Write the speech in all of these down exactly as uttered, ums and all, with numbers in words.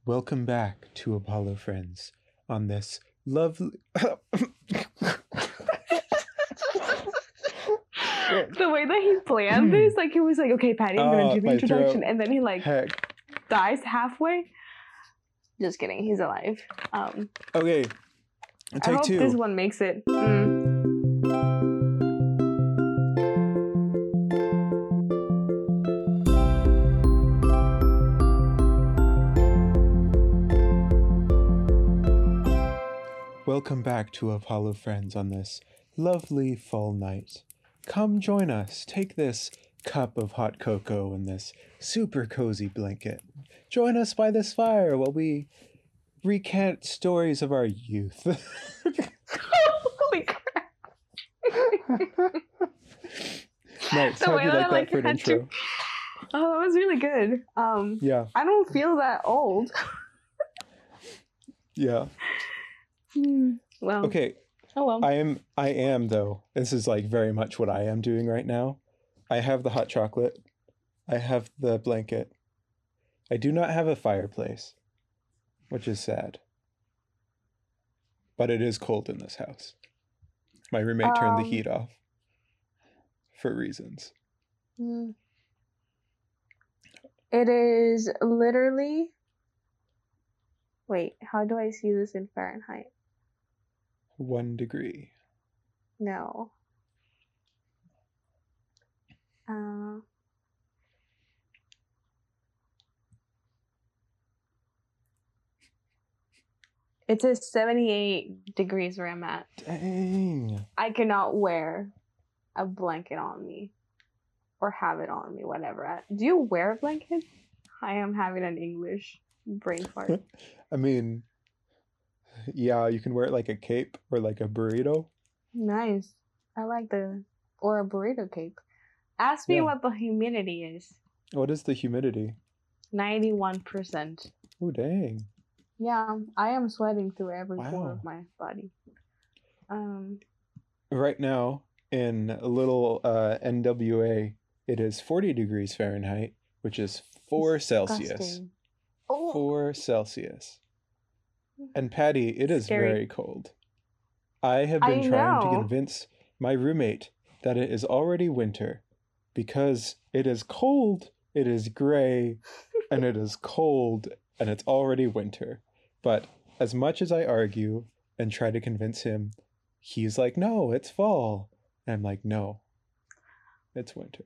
Welcome back to Apollo Friends on this lovely. The way that he planned this, like he was like, "Okay, Patty, I'm gonna Uh, do the my introduction," throat. and then he like Heck. dies halfway. Just kidding, he's alive. Um, Okay, I take hope two. this one makes it. Mm. Welcome back to Apollo Friends on this lovely fall night. Come join us. Take this cup of hot cocoa and this super cozy blanket. Join us by this fire while we recant stories of our youth. Holy crap! Nice. The How'd way you that like I, that like, for an had to- intro? Oh, that was really good. Um, Yeah, I don't feel that old. yeah. Hmm. Well, Okay, oh well. I am, I am though. This is like very much what I am doing right now. I have the hot chocolate. I have the blanket. I do not have a fireplace, which is sad. But it is cold in this house. My roommate turned the Um, heat off for reasons. Hmm. It is literally. Wait, how do I see this in Fahrenheit? One degree. No. Uh, it says seventy-eight degrees where I'm at. Dang. I cannot wear a blanket on me or have it on me, whatever. I- Do you wear a blanket? I am having an English brain fart. I mean, yeah, you can wear it like a cape or like a burrito. Nice. I like the or a burrito cape. Ask me Yeah. what the humidity is. What is the humidity? ninety-one percent. Oh, dang. Yeah, I am sweating through every pore Wow. of my body. Um, Right now in a little uh, N W A, it is forty degrees Fahrenheit, which is four Celsius. disgusting. Oh, Four Celsius. And Patty, it is Scary. very cold. I have been I trying to know. convince my roommate that it is already winter because it is cold, it is gray, and it is cold, and it's already winter. But as much as I argue and try to convince him, he's like, no, it's fall. And I'm like, no, it's winter.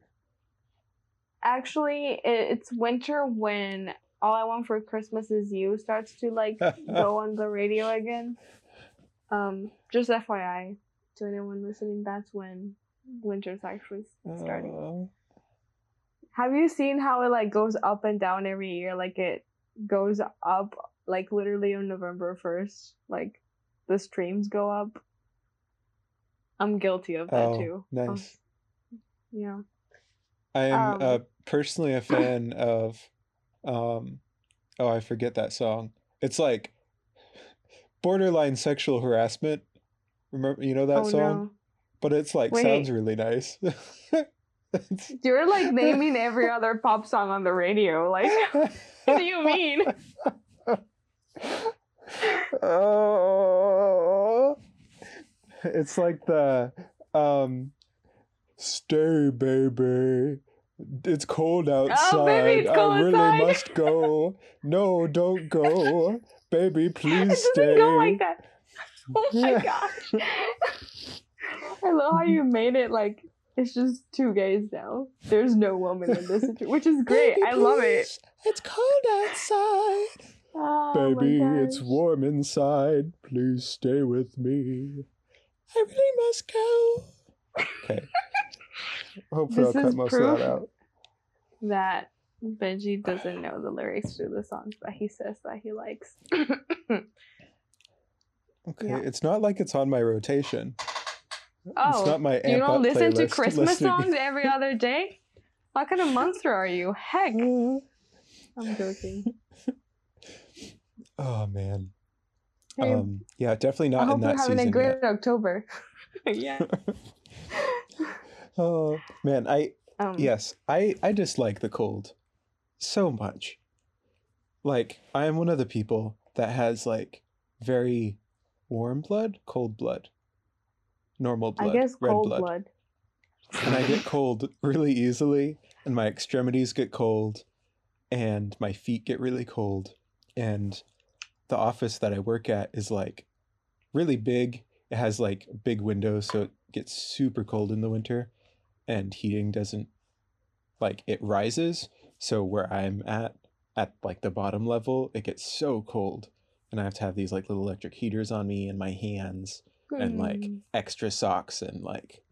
Actually, it, it's winter when All I Want for Christmas Is You starts to like go on the radio again. Um, just F Y I to anyone listening, that's when winter's actually starting. Uh, Have you seen how it like goes up and down every year? Like it goes up like literally on November first. Like the streams go up. I'm guilty of that oh, too. nice. Yeah. I am Um, uh, personally a fan of, um, oh, I forget that song. It's like borderline sexual harassment. Remember, you know that oh song? no. But it's like Wait. sounds really nice. It's- You're like naming every other pop song on the radio. Like, what do you mean? Oh, it's like the um, stay, baby. It's cold outside. Oh, baby, it's cold I really outside. must go. No, don't go, baby. It Please doesn't stay. go like that. Oh my Yeah. gosh. I love how you made it like it's just two gays now. There's no woman in this situation, which is great. Baby, I love it. please. It's cold outside. Oh Baby, my it's gosh. warm inside. Please stay with me. I really must go. Okay. Hopefully, This I'll cut is most of proof that out. that Benji doesn't know the lyrics to the songs that he says that he likes. Okay, Yeah. it's not like it's on my rotation. It's Oh, not my you amp don't up listen to playlist Christmas listening. songs every other day? What kind of monster are you? Heck. I'm joking. Oh man. Hey, Um. Yeah, definitely I not in hope you're that having season a great yet. October. Yeah. Oh man, I Um, yes, I I dislike the cold so much. like I am one of the people that has like very warm blood, cold blood, normal I blood, guess red cold blood. blood. And I get cold really easily, and my extremities get cold, and my feet get really cold. And the office that I work at is like really big. It has like big windows, so it gets super cold in the winter, and heating doesn't like it rises. So where I'm at, at like the bottom level, it gets so cold, and I have to have these like little electric heaters on me and my hands, and like Hmm. extra socks and like.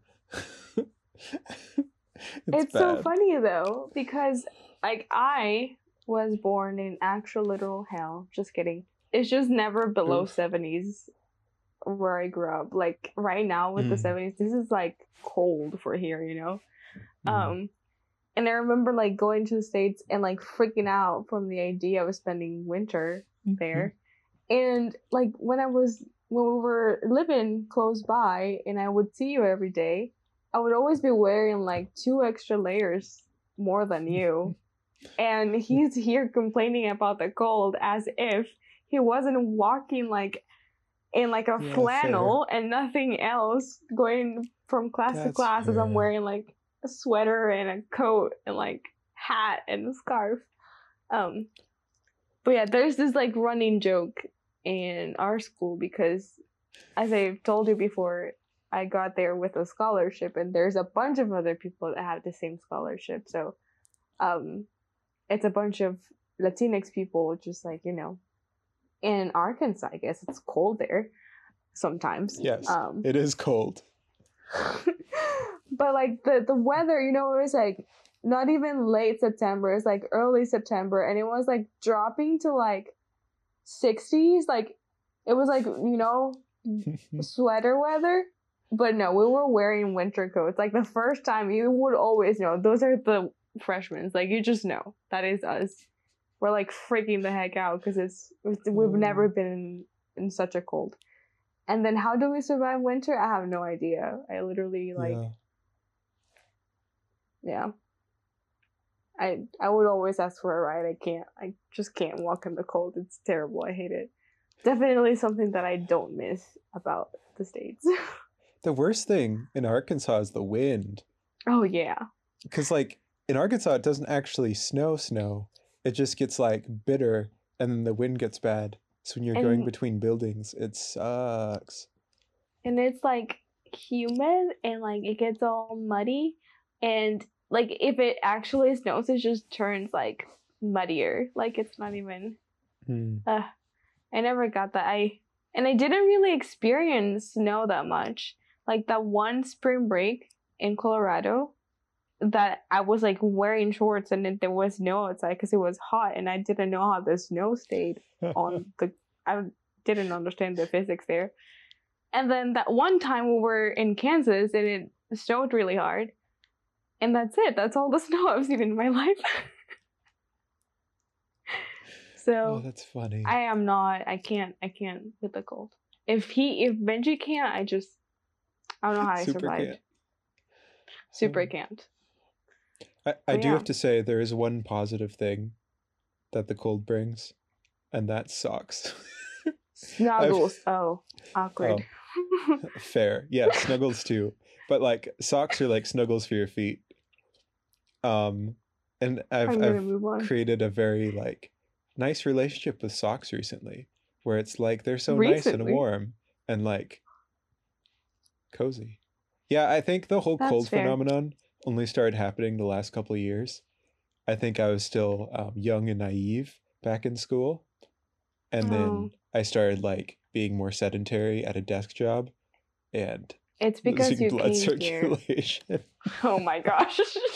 It's It's so bad. funny though, because like I was born in actual literal hell. Just kidding. It's just never below Oof. seventies where I grew up. Like right now with the Mm. seventies, this is like cold for here, you know? Mm. Um and I remember like going to the States and like freaking out from the idea of spending winter there. And like when I was when we were living close by and I would see you every day, I would always be wearing like two extra layers more than you. And he's here complaining about the cold as if he wasn't walking like in like a Yeah, flannel and nothing else, going from class to That's class as I'm fair. wearing like a sweater and a coat and like hat and a scarf. Um but yeah, there's this like running joke in our school because, as I've told you before, I got there with a scholarship, and there's a bunch of other people that have the same scholarship. So, um, it's a bunch of Latinx people, just like you know, in Arkansas. I guess it's cold there sometimes. Yes, Um, it is cold. but like the the weather, you know, it was like not even late September. It's like early September, and it was like dropping to like sixties. Like it was like you know sweater weather. But no, we were wearing winter coats. Like the first time, you would always know those are the freshmen. Like you just know that is us. We're like freaking the heck out because it's we've never been in, in such a cold. And then how do we survive winter? I have no idea. I literally like Yeah. yeah. I I would always ask for a ride. I can't. I just can't walk in the cold. It's terrible. I hate it. Definitely something that I don't miss about the States. The worst thing in Arkansas is the wind. Oh yeah. Because like in Arkansas, it doesn't actually snow snow. It just gets like bitter, and then the wind gets bad. So when you're And- going between buildings, it sucks. And it's like humid and like it gets all muddy, and like if it actually snows, it just turns like muddier. Like it's not even. Hmm. Uh, I never got that. I and I didn't really experience snow that much. Like that one spring break in Colorado, that I was like wearing shorts and then there was snow outside because it was hot, and I didn't know how the snow stayed on the. I didn't understand the physics there. And then that one time we were in Kansas and it snowed really hard. And that's it. That's all the snow I've seen in my life. So Oh, that's funny. I am not I can't I can't with the cold. If he if Benji can't, I just I don't know how I Super survived. can't. Super Oh. can't. I, I But do yeah. have to say there is one positive thing that the cold brings, and that socks. Snuggles. Oh, awkward. Fair. Yeah, snuggles too. But like socks are like snuggles for your feet. Um and I've I'm gonna I've move on. created a very like nice relationship with socks recently, where it's like they're so nice and Recently? warm and like cozy. Yeah, I think the whole That's cold fair. phenomenon only started happening the last couple of years. I think I was still um, young and naive back in school, and Oh. then I started like being more sedentary at a desk job and It's because losing you blood came here. circulation. Oh my gosh.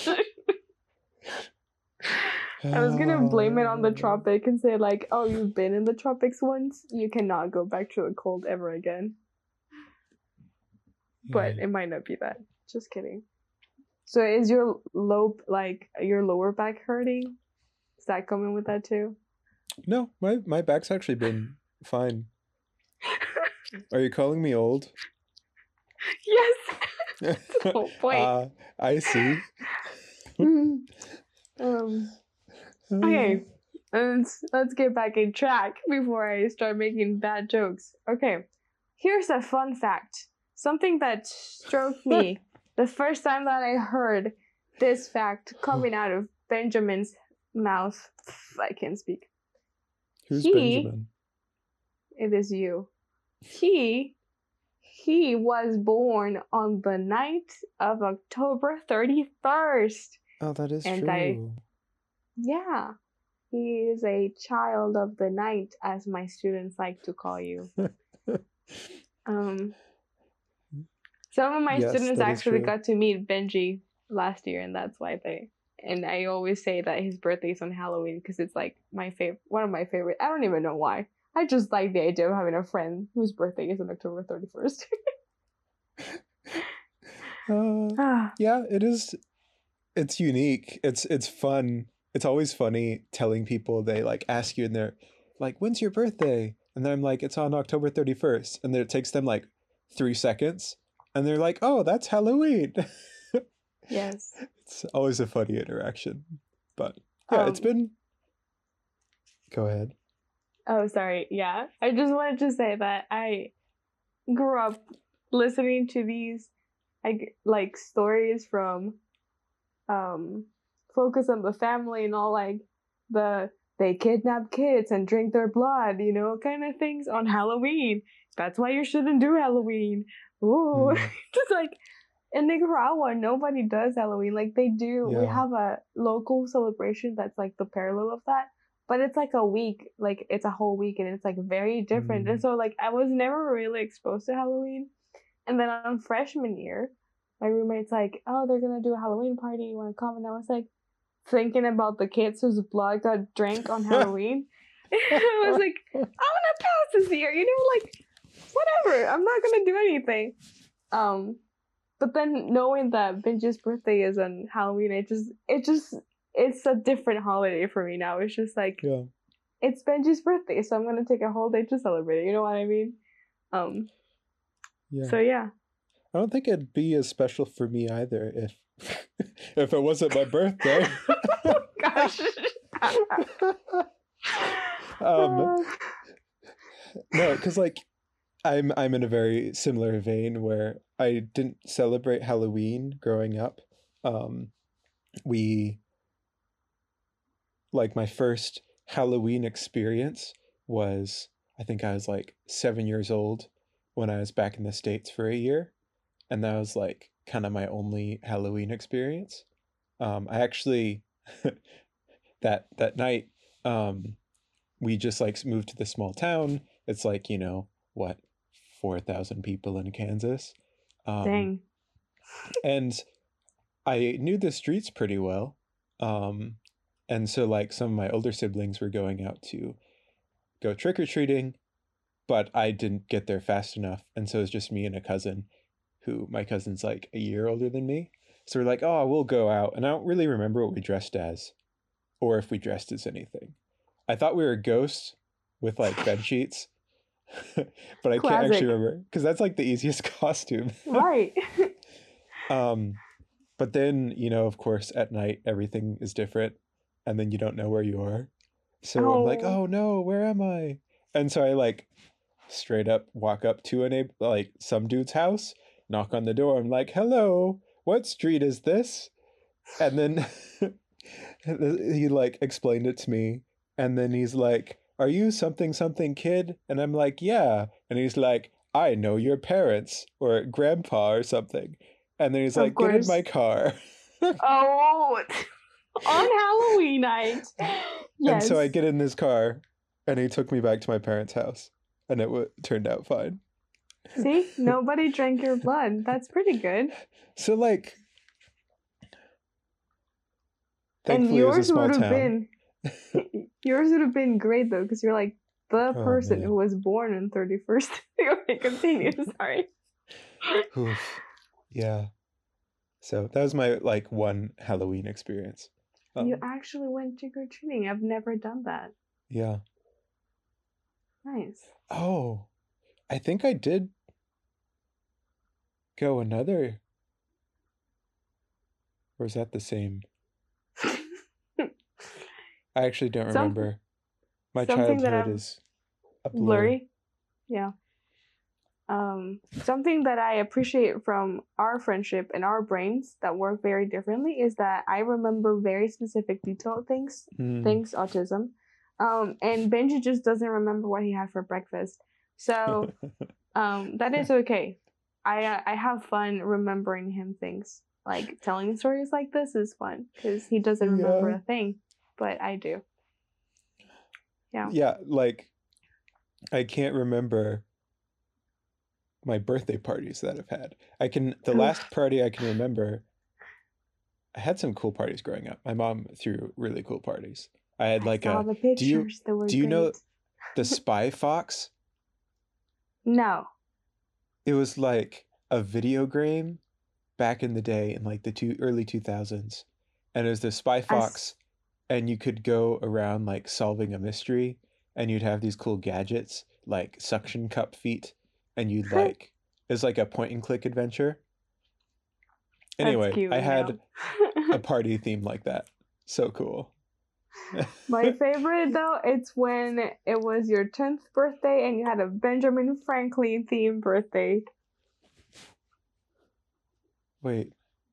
I was gonna blame it on the tropic and say like, oh, you've been in the tropics once. You cannot go back to the cold ever again. But Yeah. it might not be that. Just kidding. So is your low like your lower back hurting? Is that coming with that too? No, my my back's actually been fine. Are you calling me old? Yes. That's the whole point. Uh, I see. um. Okay. let's let's get back in track before I start making bad jokes. Okay, here's a fun fact. Something that struck me the first time that I heard this fact coming out of Benjamin's mouth. I can't speak. Who's he, Benjamin? It is you. He he was born on the night of October thirty-first. Oh, that is and true. I, yeah. He is a child of the night, as my students like to call you. um, some of my Yes, students that is actually true. got to meet Benji last year, and that's why they. And I always say that his birthday is on Halloween because it's like my favorite, one of my favorite. I don't even know why. I just like the idea of having a friend whose birthday is on October thirty-first. uh, yeah, it is. It's unique. It's it's fun. It's always funny telling people they like ask you and they're like, "When's your birthday?" And then I'm like, "It's on October thirty-first." And then it takes them like three seconds, and they're like, "Oh, that's Halloween." Yes. It's always a funny interaction, but yeah, um, it's been. Go ahead. Oh, sorry. Yeah, I just wanted to say that I grew up listening to these, like, like stories from, um. Focus on the Family and all, like the they kidnap kids and drink their blood, you know, kind of things on Halloween. That's why you shouldn't do Halloween. Ooh, mm. Just like in Nicaragua, nobody does Halloween. Like they do, yeah. We have a local celebration that's like the parallel of that, but it's like a week, like it's a whole week, and it's like very different. Mm. And so like I was never really exposed to Halloween, and then on freshman year, my roommate's like, "Oh, they're gonna do a Halloween party. You want to come?" And I was like, thinking about the kids whose blood got drank on Halloween. I was like, I'm gonna pass this year, you know, like whatever. I'm not gonna do anything. Um, but then knowing that Benji's birthday is on Halloween, it just, it just, it's a different holiday for me now. It's just like, yeah. It's Benji's birthday, so I'm gonna take a whole day to celebrate it. You know what I mean? Um. Yeah. So yeah. I don't think it'd be as special for me either if. If it wasn't my birthday. Oh, gosh. um, no, because like I'm I'm in a very similar vein where I didn't celebrate Halloween growing up. Um, we like my first Halloween experience was I think I was like seven years old when I was back in the States for a year, and that was like kind of my only Halloween experience. Um, I actually that that night um, we just like moved to the small town. It's like, you know, what, four thousand people in Kansas. Um, Dang. And I knew the streets pretty well. Um, and so like some of my older siblings were going out to go trick-or-treating, but I didn't get there fast enough. And so it was just me and a cousin. Who my cousin's like a year older than me. So we're like, oh, we'll go out. And I don't really remember what we dressed as or if we dressed as anything. I thought we were ghosts with like bed sheets, but I Classic. Can't actually remember because that's like the easiest costume. Right. um, but then, you know, of course, at night, everything is different and then you don't know where you are. So oh. I'm like, oh no, where am I? And so I like straight up walk up to a like some dude's house. Knock on the door. I'm like, hello, what street is this? And then he like explained it to me. And then he's like, are you something, something kid? And I'm like, yeah. And he's like, I know your parents or grandpa or something. And then he's of like, course. Get in my car. Oh, on Halloween night. Yes. And so I get in this car and he took me back to my parents' house and it w- turned out fine. See, nobody drank your blood. That's pretty good. So, like, and yours would have been, yours would have been great though, because you're like the oh, person man. Who was born on thirty-first. Continue. Sorry. Oof. Yeah. So that was my like one Halloween experience. Um, you actually went trick or treating. I've never done that. Yeah. Nice. Oh, I think I did go another. Or is that the same? I actually don't remember. My something that childhood I'm is a blur. blurry. Yeah. Um, something that I appreciate from our friendship and our brains that work very differently is that I remember very specific detailed things, Mm. things autism. Um, and Benji just doesn't remember what he had for breakfast. So um, that is okay. I uh, I have fun remembering him things. Like telling stories like this is fun because he doesn't remember Yeah. a thing, but I do. Yeah. Yeah, like I can't remember my birthday parties that I've had. I can the Oof. last party I can remember. I had some cool parties growing up. My mom threw really cool parties. I had I like saw a. the Do you pictures. They were do you great. know the Spy Fox? No. It was like a video game back in the day in like the two early two thousands, and it was the Spy I s- Fox, and you could go around like solving a mystery, and you'd have these cool gadgets like suction cup feet, and you'd like it was like a point and click adventure. That's Anyway, cute. I had Yeah. a party theme like that. So cool. My favorite though, it's when it was your tenth birthday and you had a Benjamin Franklin themed birthday. Wait.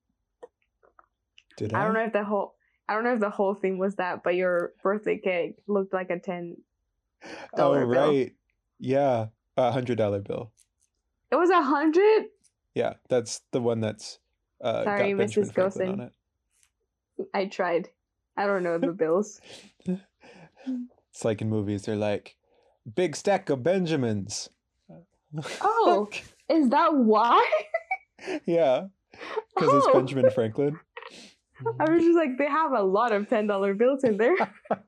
Did I I? don't know if the whole I don't know if the whole theme was that, but your birthday cake looked like a ten Oh, dollar bill. right. Yeah. A hundred dollar bill. It was a hundred? Yeah, that's the one that's uh, Sorry, got Benjamin Missus Franklin Gosen. on I tried. I don't know the bills. it. It's like in movies, they're like, big stack of Benjamins. Oh, is that why? Yeah, because it's Oh. Benjamin Franklin. I was just like, they have a lot of ten dollar bills in there.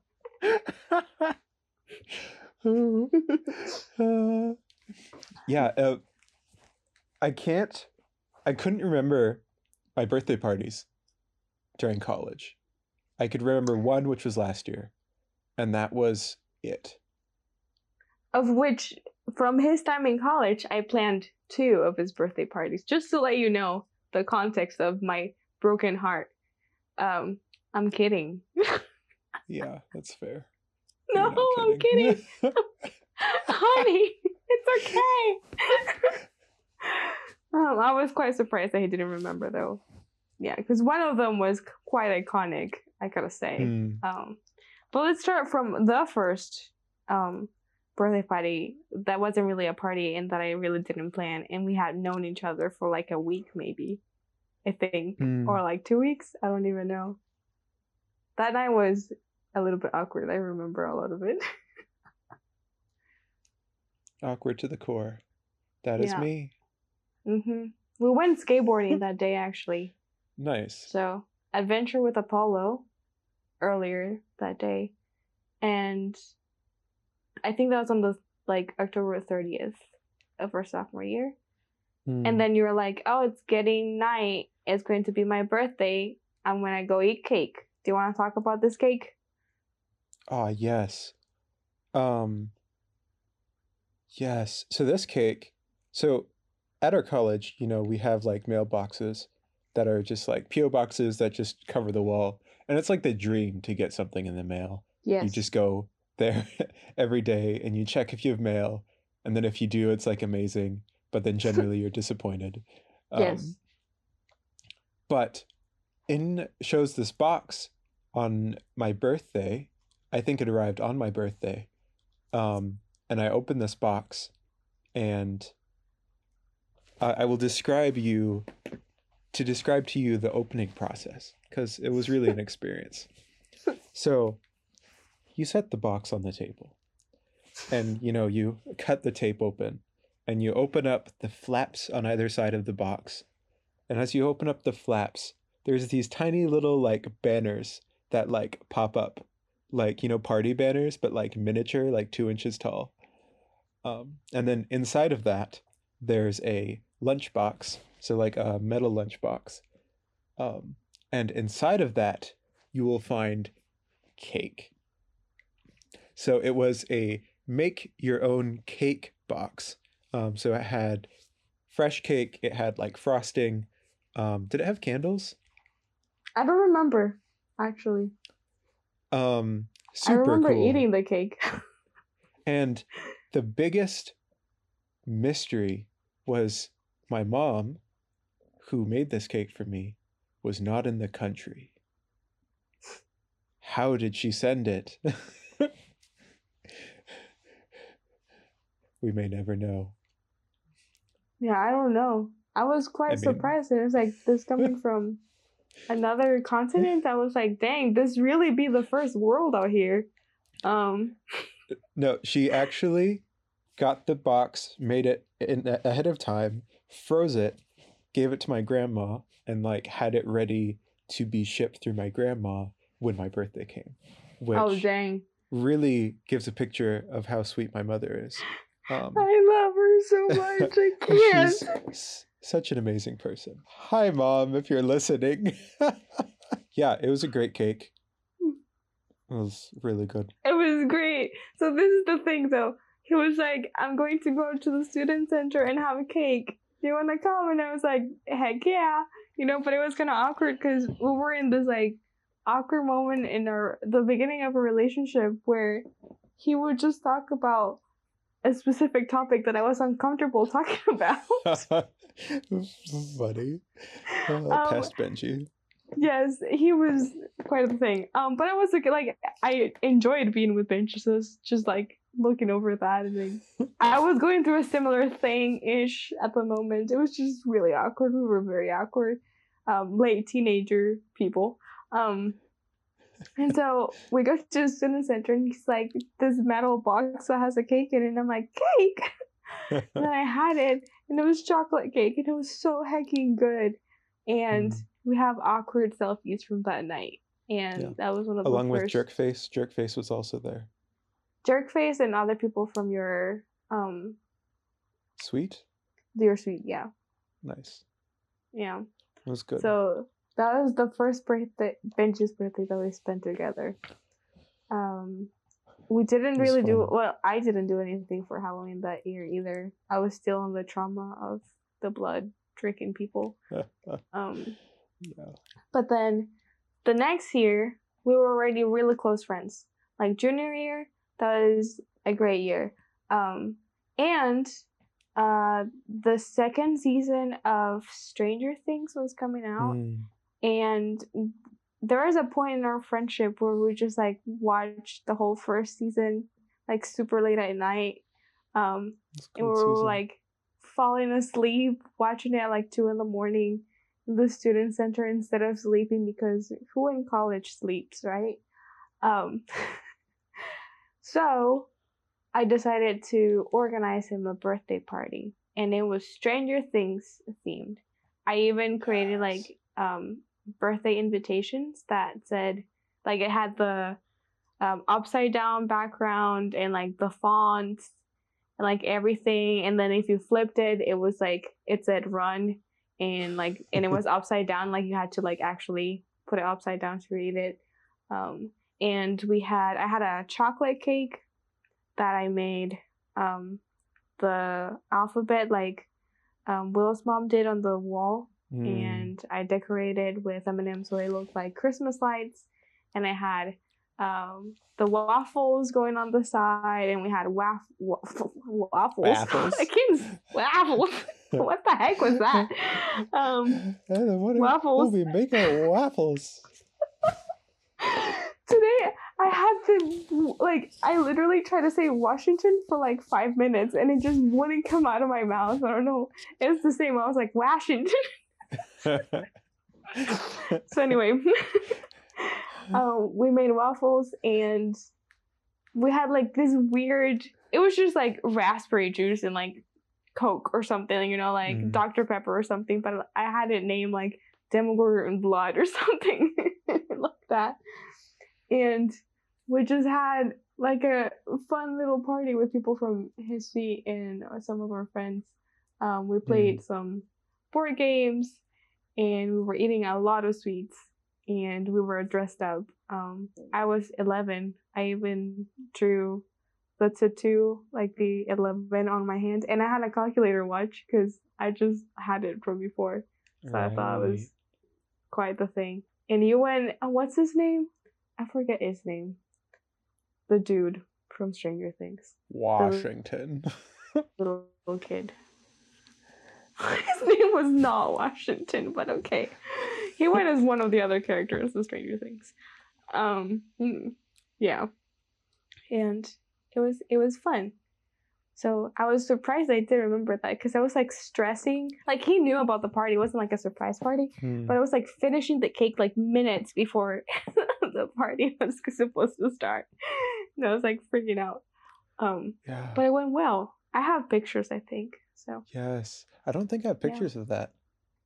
Uh, yeah, uh, I can't, I couldn't remember my birthday parties during college. I could remember one, which was last year, and that was it. Of which, from his time in college, I planned two of his birthday parties, just to let you know the context of my broken heart. Um, I'm kidding. Yeah, that's fair. No, You're not I'm kidding. Honey, it's okay. um, I was quite surprised that he didn't remember, though. Yeah, because one of them was quite iconic, I gotta say. Hmm. Um, but let's start from the first um, birthday party that wasn't really a party and that I really didn't plan, and we had known each other for like a week, maybe, I think, Hmm. or like two weeks. I don't even know. That night was a little bit awkward. I remember a lot of it. Awkward to the core. That is Yeah. me. hmm We went skateboarding that day, actually. Nice. So, adventure with Apollo earlier that day. And I think that was on the like October thirtieth of our sophomore year. Hmm. And then you were like, oh, it's getting night. It's going to be my birthday. I'm going to go eat cake. Do you want to talk about this cake? Ah, yes. Um, yes. So this cake, so at our college, you know, we have like mailboxes that are just like P O boxes that just cover the wall. And it's like the dream to get something in the mail. Yes. You just go there every day and you check if you have mail. And then if you do, it's like amazing. But then generally you're disappointed. Um, Yes. But in shows this box on my birthday. I think it arrived on my birthday. Um, and I opened this box and I, I will describe you to describe to you the opening process because it was really an experience. So you set the box on the table and you know you cut the tape open and you open up the flaps on either side of the box. And as you open up the flaps, there's these tiny little like banners that like pop up, like, you know, party banners, but like miniature, like two inches tall. Um, and then inside of that, there's a lunchbox, so like a metal lunchbox. Um, and inside of that, you will find cake. So it was a make your own cake box. Um, so it had fresh cake, it had like frosting. Um, did it have candles? I don't remember, actually. Um, super I remember cool. eating the cake. And the biggest mystery was my mom, who made this cake for me, was not in the country. How did she send it? We may never know. Yeah, I don't know. I was quite I mean- surprised. It was like this coming from another continent. I was like, dang, this really be the first world out here. Um, No, she actually got the box, made it in, ahead of time, froze it, gave it to my grandma, and like had it ready to be shipped through my grandma when my birthday came, which oh dang, really gives a picture of how sweet my mother is. Um, I love her so much. I can't. she's s- such an amazing person. Hi, Mom, if you're listening. Yeah, it was a great cake. It was really good. It was great. So this is the thing though. He was like, I'm going to go to the student center and have a cake. Do you want to come? And I was like, heck yeah. You know, but it was kind of awkward because we were in this like awkward moment in our the beginning of a relationship where he would just talk about a specific topic that I was uncomfortable talking about. Funny. Uh, Um, past Benji. Yes, he was quite the thing. Um, but I was like, like I enjoyed being with Bench, so it's just like looking over that and like, I was going through a similar thing ish at the moment. It was just really awkward. We were very awkward, um, late teenager people. Um, and so we go to the student center, and he's like, this metal box that has a cake in it, and I'm like, cake. And then I had it, and it was chocolate cake, and it was so hecking good. And Mm. we have awkward selfies from that night, and Yeah. that was one of Along the with first. Jerkface. Jerkface was also there. Jerkface and other people from your um Sweet? your suite, yeah, Nice. yeah. It was good. So that was the first birthday, Benji's birthday that we spent together. Um, we didn't It was really do fun. well. I didn't do anything for Halloween that year either. I was still in the trauma of the blood drinking people. Um. Yeah. But then the next year, we were already really close friends. Like junior year, that was a great year. Um, and uh, the second season of Stranger Things was coming out. Mm. And there was a point in our friendship where we just like watched the whole first season, like super late at night. Um, It's a and we good were season. like falling asleep, watching it at like two in the morning in the student center instead of sleeping, because who in college sleeps, right? Um, so I decided to organize him a birthday party, and it was Stranger Things themed. I even created Yes. like um, birthday invitations that said, like, it had the um, upside down background and like the font and like everything, and then if you flipped it, it was like it said run, and like and it was upside down, like you had to like actually put it upside down to read it. Um, and we had I had a chocolate cake that I made, um, the alphabet like um, Will's mom did on the wall, Mm. and I decorated with M and M's so it looked like Christmas lights, and I had um, the waffles going on the side, and we had waff- waff- waffles. Waffles. I can't waffles. What the heck was that? Um, I don't know, what are- waffles. We'll be making waffles. Today I had to like I literally tried to say Washington for like five minutes, and it just wouldn't come out of my mouth. I don't know. It's the same. I was like Washington. So anyway, um, we made waffles, and we had like this weird. It was just like raspberry juice and like Coke or something, you know, like Mm. Doctor Pepper or something. But I had it named like Demogorgon Blood or something like that. And we just had like a fun little party with people from his suite and some of our friends. Um, we played some board games, and we were eating a lot of sweets, and we were dressed up. Um, I was eleven. I even drew the tattoo, like the eleven on my hand, and I had a calculator watch because I just had it from before. So I thought it was quite the thing. And you went, uh, what's his name? I forget his name. The dude from Stranger Things. Washington. The little, little kid. His name was not Washington, but okay. He went as one of the other characters in Stranger Things. Um, yeah, and it was it was fun. So I was surprised I did remember that because I was like stressing. Like he knew about the party. It wasn't like a surprise party, Hmm. but I was like finishing the cake like minutes before the party was supposed to start. And I was like freaking out. Um, Yeah. but it went well. I have pictures, I think. So Yes. I don't think I have pictures of that.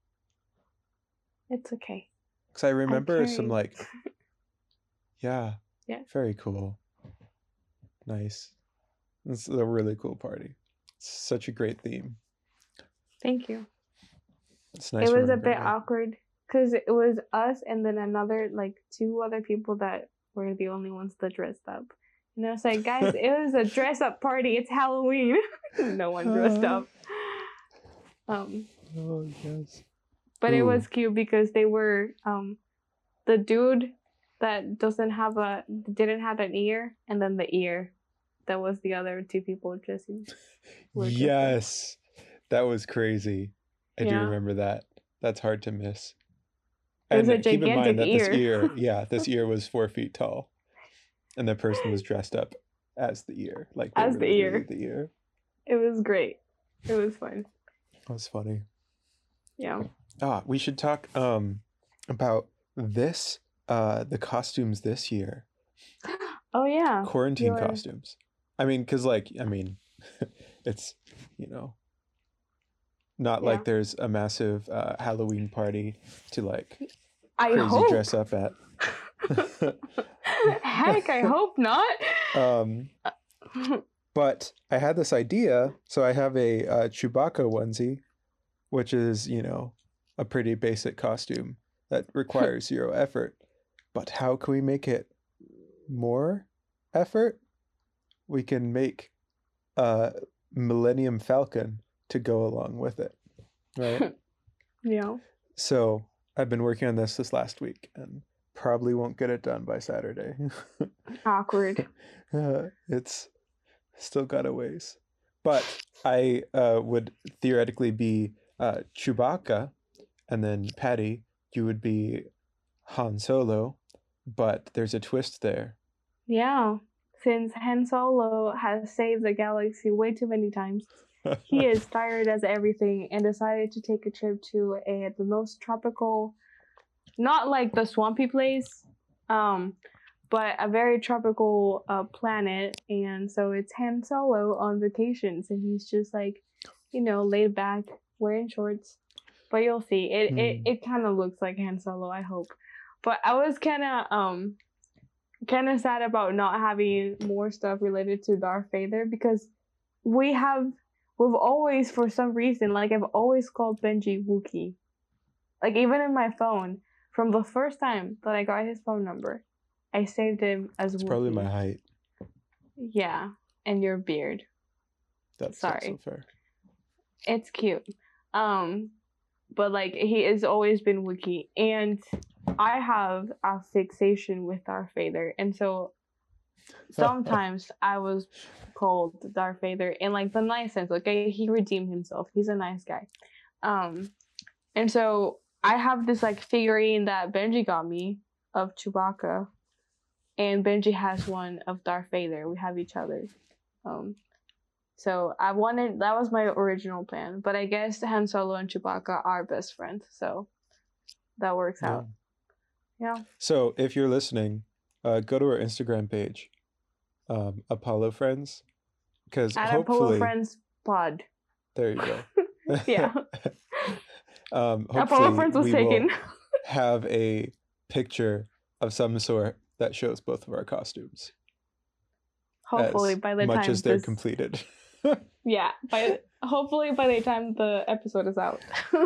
it's okay. Because I remember some carried- like, yeah, Yeah. very cool. Nice. It's a really cool party. It's such a great theme. Thank you. It's nice. It was a remembering bit that. awkward because it was us and then another like two other people that were the only ones that dressed up. And I was like, guys, it was a dress up party. It's Halloween. No one dressed up. Um, Oh yes. but it Ooh. was cute because they were um, the dude that doesn't have a didn't have an ear, and then the ear that was the other two people dressing. were dressed up. Yes, that was crazy. I do Yeah. remember that. That's hard to miss. It was And a keep in mind that gigantic this ear. ear, yeah, this ear was four feet tall, and the person was dressed up as the ear, like they As were the literally ear. The ear. It was great. It was fun. That was funny. Yeah. Ah, we should talk um about this, uh, the costumes this year, Oh yeah. quarantine Your- costumes. I mean, cause like, I mean, it's you know, not Yeah. like there's a massive uh, Halloween party to like I crazy hope. dress up at. Heck, I hope not. um, but I had this idea, so I have a uh, Chewbacca onesie, which is you know a pretty basic costume that requires zero effort. But how can we make it more effort? We can make a Millennium Falcon to go along with it, right? Yeah. So I've been working on this this last week and probably won't get it done by Saturday. Awkward. Uh, it's still got a ways. But I uh, would theoretically be uh, Chewbacca, and then Patty, you would be Han Solo, but there's a twist there. Yeah. Since Han Solo has saved the galaxy way too many times, he is tired as everything and decided to take a trip to a the most tropical, not like the swampy place, um, but a very tropical uh, planet. And so it's Han Solo on vacations, and he's just like, you know, laid back, wearing shorts. But you'll see, it it, Hmm. it kind of looks like Han Solo, I hope. But I was kind of um kind of sad about not having more stuff related to Darth Vader because we have we've always, for some reason, like I've always called Benji Wookiee. Like even in my phone, from the first time that I got his phone number, I saved him as It's Wookiee. probably my height. Yeah, and your beard. That's Sorry. not so fair. It's cute. Um, but like he has always been Wookiee, and I have a fixation with Darth Vader, and so sometimes I was called Darth Vader in like the nice sense. Okay, he redeemed himself. He's a nice guy. Um, and so I have this like figurine that Benji got me of Chewbacca, and Benji has one of Darth Vader. We have each other. Um, so I wanted, that was my original plan, but I guess Han Solo and Chewbacca are best friends, so that works Yeah. out. Yeah. So if you're listening, uh, go to our Instagram page, um, Apollo Friends, because At hopefully Apollo Friends Pod. there you go. Yeah. um, hopefully Apollo Friends was we taken. will have a picture of some sort that shows both of our costumes. Hopefully as by the much time as they're this, completed. yeah, by hopefully by the time the episode is out.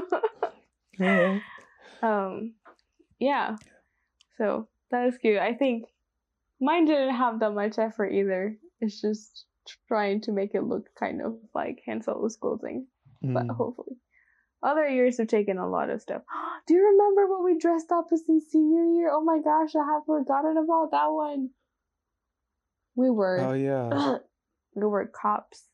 Yeah. um, yeah. So that is cute. I think mine didn't have that much effort either. It's just trying to make it look kind of like Han Solo's clothing, but Mm. hopefully. Other years have taken a lot of stuff. Do you remember when we dressed up as in senior year? Oh my gosh, I have forgotten about that one. We were Oh yeah, we were cops.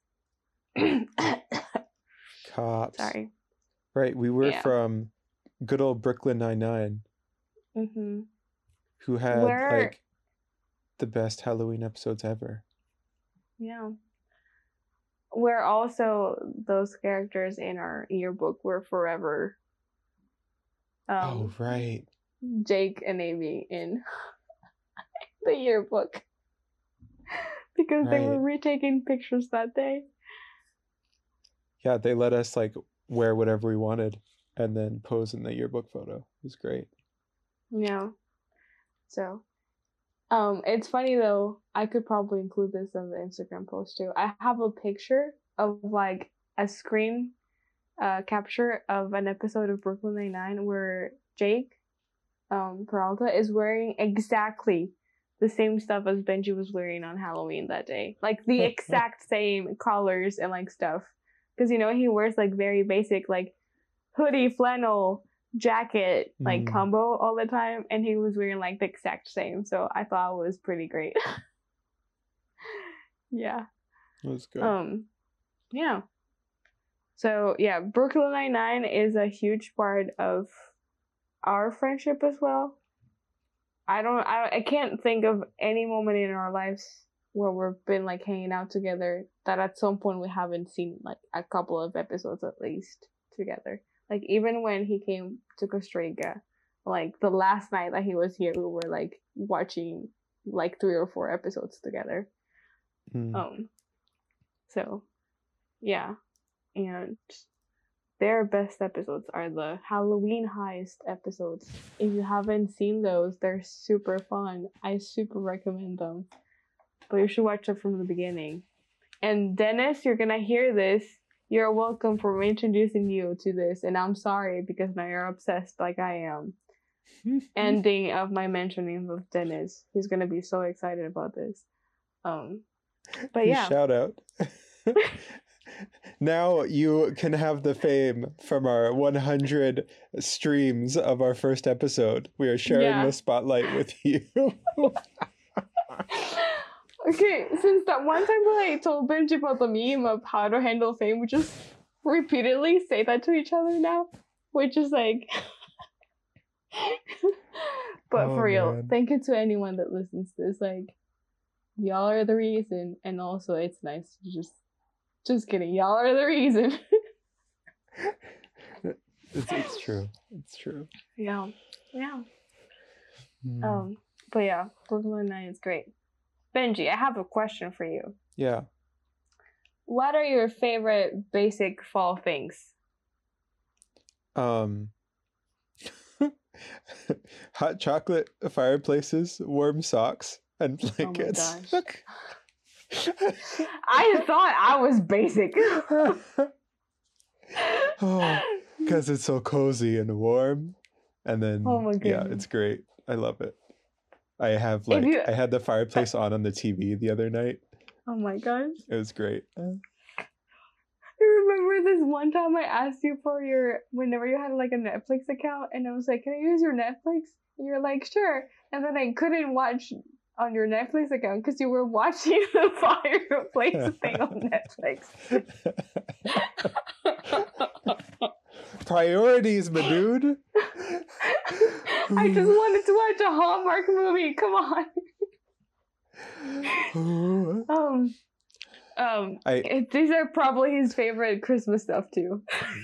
cops. Sorry. Right, we were Yeah. from good old Brooklyn Nine-Nine, Mm-hmm. who had Where like the best Halloween episodes ever. yeah. Where also those characters in our yearbook were forever um Oh right. Jake and Amy in the yearbook. Because they were Right. retaking pictures that day. Yeah, they let us like wear whatever we wanted and then pose in the yearbook photo. It was great. Yeah. So um it's funny though, I could probably include this in the Instagram post too. I have a picture of like a screen uh capture of an episode of Brooklyn Nine-Nine where Jake um Peralta is wearing exactly the same stuff as Benji was wearing on Halloween that day. Like the exact same colors and like stuff. Because you know he wears like very basic like hoodie, flannel, jacket, like Mm, combo all the time, and he was wearing like the exact same. So I thought it was pretty great. Yeah. it was good. Um yeah. So yeah, Brooklyn Nine-Nine is a huge part of our friendship as well. I don't I, I can't think of any moment in our lives where we've been like hanging out together that at some point we haven't seen like a couple of episodes at least together. Like even when he came to Costa Rica, like the last night that he was here, we were like watching like three or four episodes together. Mm. Um so yeah. And their best episodes are the Halloween heist episodes. If you haven't seen those, they're super fun. I super recommend them. But you should watch them from the beginning. And Dennis, you're gonna hear this. You're welcome for introducing you to this. And I'm sorry because now you're obsessed like I am. Ending of my mentioning of Dennis. He's gonna be so excited about this. Um but yeah. Shout out. Now you can have the fame from our one hundred streams of our first episode. We are sharing Yeah. the spotlight with you. Okay, since that one time that I told Benji about the meme of how to handle fame, we just repeatedly say that to each other now, which is like. But Oh, for real, man. thank you to anyone that listens to this. Like, y'all are the reason, and also it's nice to just, just kidding. Y'all are the reason. it's, it's true. It's true. Yeah, yeah. Mm. Um, but yeah, Brooklyn Nine is great. Benji, I have a question for you. Yeah. What are your favorite basic fall things? Um, hot chocolate, fireplaces, warm socks, and blankets. Oh my gosh. I thought I was basic. Oh, because it's so cozy and warm. And then, Oh my yeah, goodness. it's great. I love it. I have like, you- I had the fireplace on on the T V the other night. Oh my gosh. It was great. I remember this one time I asked you for your, whenever you had like a Netflix account, and I was like, can I use your Netflix? And you're like, sure. And then I couldn't watch on your Netflix account because you were watching the fireplace thing on Netflix. Priorities, my dude. I just wanted to watch a Hallmark movie. Come on. um, um, I, these are probably his favorite Christmas stuff too.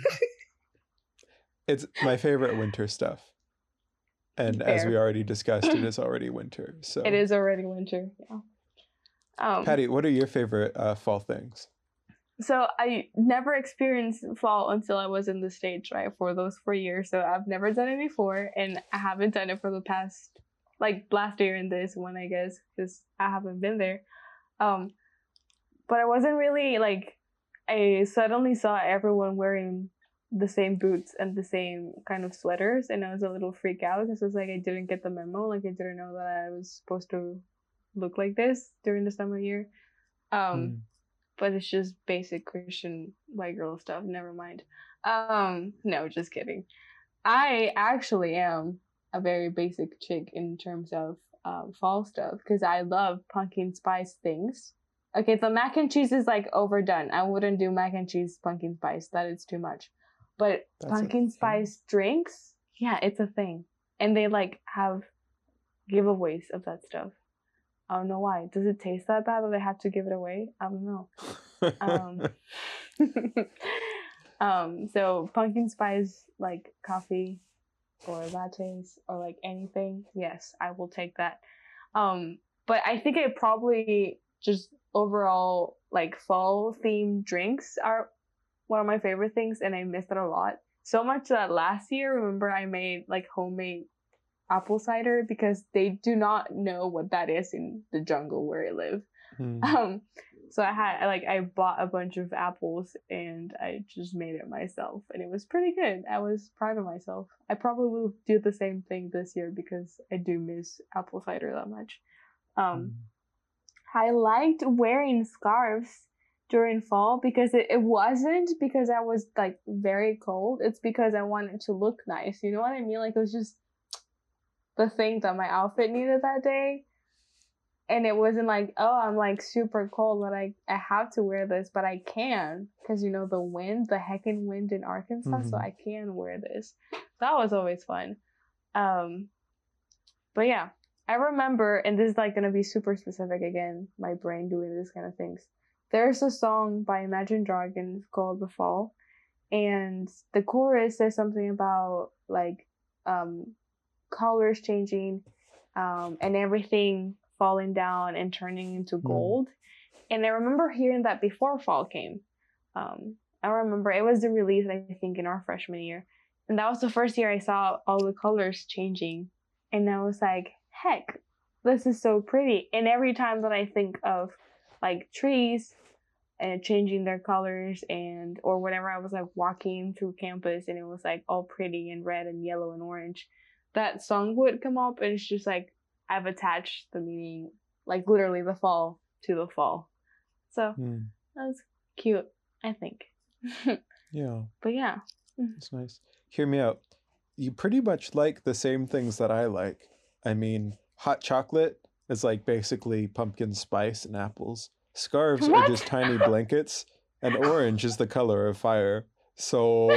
It's my favorite winter stuff. And as Fair. we already discussed, it is already winter. So It is already winter. Yeah. Um, Patty, what are your favorite uh, fall things? So I never experienced fall until I was in the States, right, for those four years. So I've never done it before, and I haven't done it for the past, like last year and this one, I guess, because I haven't been there. Um, but I wasn't really like, I suddenly saw everyone wearing the same boots and the same kind of sweaters, and I was a little freaked out because it was like I didn't get the memo, like I didn't know that I was supposed to look like this during this time of year. Um. Mm. But it's just basic Christian white girl stuff. Never mind. Um, no, just kidding. I actually am a very basic chick in terms of um, fall stuff because I love pumpkin spice things. Okay, the mac and cheese is like overdone. I wouldn't do mac and cheese pumpkin spice. That is too much. But That's pumpkin spice drinks, yeah, it's a thing. And they like have giveaways of that stuff. I don't know why. Does it taste that bad that they have to give it away? I don't know. um, um, so pumpkin spice like coffee or lattes or like anything, yes, I will take that. Um, but I think it probably just overall like fall themed drinks are one of my favorite things, and I miss it a lot. So much that last year, remember, I made like homemade apple cider because they do not know what that is in the jungle where I live. Hmm. Um, so I had I, like I bought a bunch of apples and I just made it myself, and it was pretty good. I was proud of myself. I probably will do the same thing this year because I do miss apple cider that much. Um, hmm. I liked wearing scarves during fall because it, it wasn't because I was like very cold. It's because I wanted to look nice. You know what I mean? Like it was just the thing that my outfit needed that day. And it wasn't like, oh, I'm like super cold, but I, I have to wear this, but I can because, you know, the wind, the heckin' wind in Arkansas, mm-hmm. so I can wear this. That was always fun. Um, but yeah, I remember, and this is like going to be super specific again, my brain doing this kind of things. There's a song by Imagine Dragons called The Fall, and the chorus says something about like um, colors changing um, and everything falling down and turning into gold. Mm. And I remember hearing that before fall came. Um, I remember it was the release, I think, in our freshman year. And that was the first year I saw all the colors changing. And I was like, heck, this is so pretty. And every time that I think of like trees and changing their colors and or whenever I was like walking through campus and it was like all pretty and red and yellow and orange, that song would come up, and it's just like I've attached the meaning, like literally the fall to the fall. So mm. that's cute, I think. Yeah. But yeah. It's nice. Hear me out. You pretty much like the same things that I like. I mean, hot chocolate is like basically pumpkin spice and apples. Scarves what? Are just tiny blankets, and orange is the color of fire. So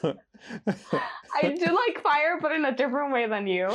I do like fire, but in a different way than you.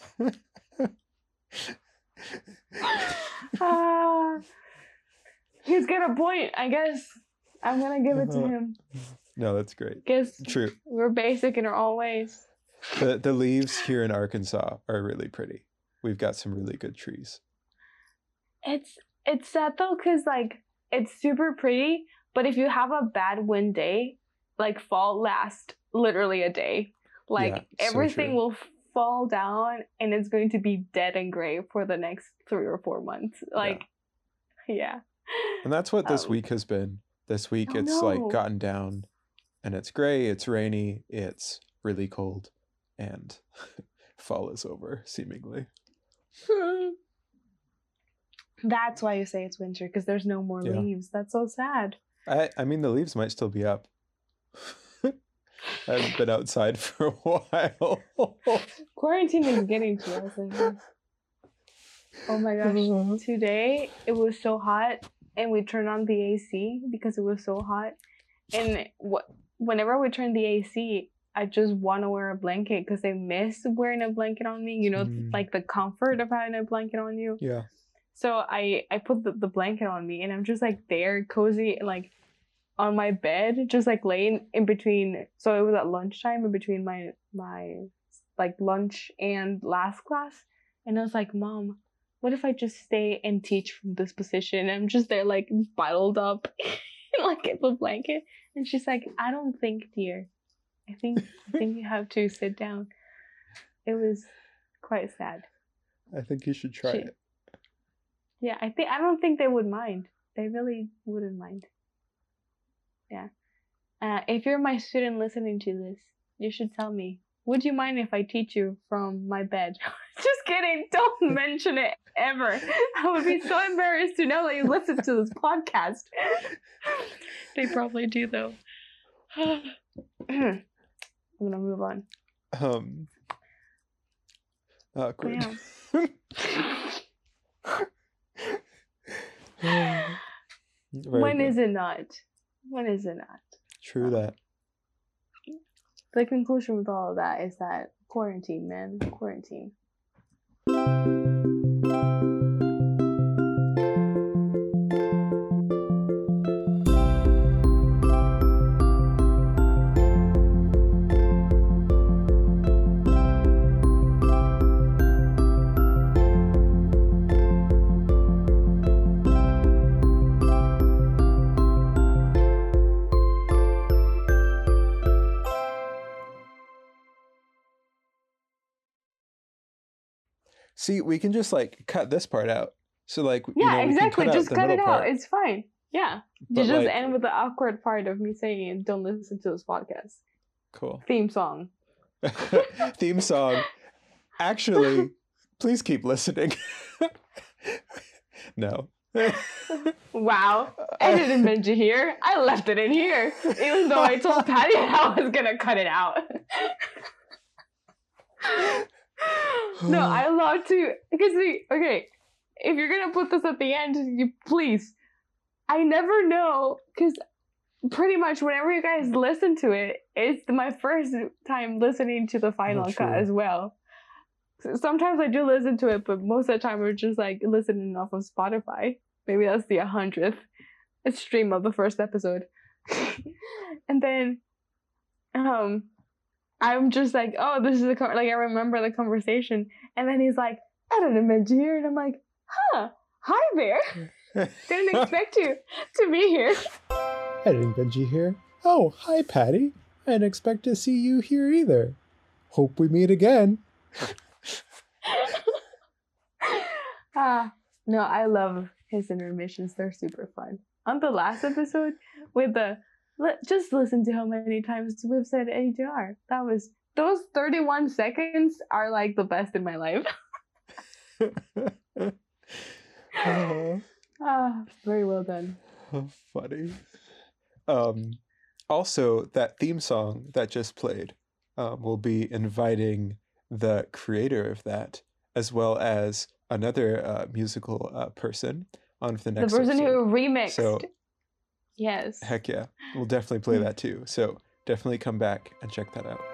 uh, he's got a point, I guess. I'm gonna give it to him. No, that's great. Guess true. We're basic in our own ways. The the leaves here in Arkansas are really pretty. We've got some really good trees. It's it's sad though, cause like it's super pretty, but if you have a bad wind day, like fall lasts literally a day. Like yeah, everything so will fall down and it's going to be dead and gray for the next three or four months. Like, yeah. yeah. And that's what this um, week has been. This week, oh, it's no. like gotten down and it's gray, it's rainy, it's really cold, and fall is over, seemingly. That's why you say it's winter, because there's no more yeah. leaves. That's so sad. I, I mean, the leaves might still be up. I haven't been outside for a while. Quarantine is getting to us, I guess. Oh my gosh. Today, it was so hot, and we turned on the A C because it was so hot. And wh- whenever we turn the A C, I just want to wear a blanket because I miss wearing a blanket on me. You know, mm. like the comfort of having a blanket on you. Yeah. So I, I put the, the blanket on me, and I'm just like there, cozy, like on my bed, just like laying in between. So it was at lunchtime in between my, my like lunch and last class. And I was like, Mom, what if I just stay and teach from this position? And I'm just there like bottled up like in the blanket. And she's like, I don't think, dear. I think I think you have to sit down. It was quite sad. I think you should try she, it. Yeah, I think I don't think they would mind. They really wouldn't mind. Yeah. Uh, if you're my student listening to this, you should tell me. Would you mind if I teach you from my bed? Just kidding. Don't mention it ever. I would be so embarrassed to know that you listen to this podcast. They probably do, though. I'm gonna move on. Um. Awkward. Yeah. When good. Is it not? When is it not? True that. The conclusion with all of that is that quarantine, man, quarantine. See, we can just like cut this part out. So like, yeah, you know, exactly. Cut just cut it out. Part. It's fine. Yeah, But you just like, end with the awkward part of me saying, "Don't listen to this podcast." Cool. Theme song. Theme song. Actually, please keep listening. No. Wow. I didn't mention here. I left it in here, even though I told Patty I was gonna cut it out. No, I love to, because we, okay, if you're gonna put this at the end, you please. I never know, because pretty much whenever you guys listen to it, it's my first time listening to the final Oh, cut true. as well. So sometimes I do listen to it, but most of the time we're just like listening off of Spotify. Maybe that's the hundredth stream of the first episode. And then, um, I'm just like, oh, this is a con-, like I remember the conversation, and then he's like, I didn't mention here, and I'm like, huh, hi there. Didn't expect you to be here. I didn't Benji here. Oh, hi Patty. I didn't expect to see you here either. Hope we meet again. Ah, no, I love his intermissions. They're super fun. On the last episode with the Let, just listen to how many times we've said A J R. That was, those thirty-one seconds are like the best in my life. Oh, Ah, very well done. oh, funny. Um, also, that theme song that just played, um, will be inviting the creator of that, as well as another uh, musical uh, person on for the next The person episode. who remixed. So, yes. heck yeah. We'll definitely play that too. So definitely come back and check that out.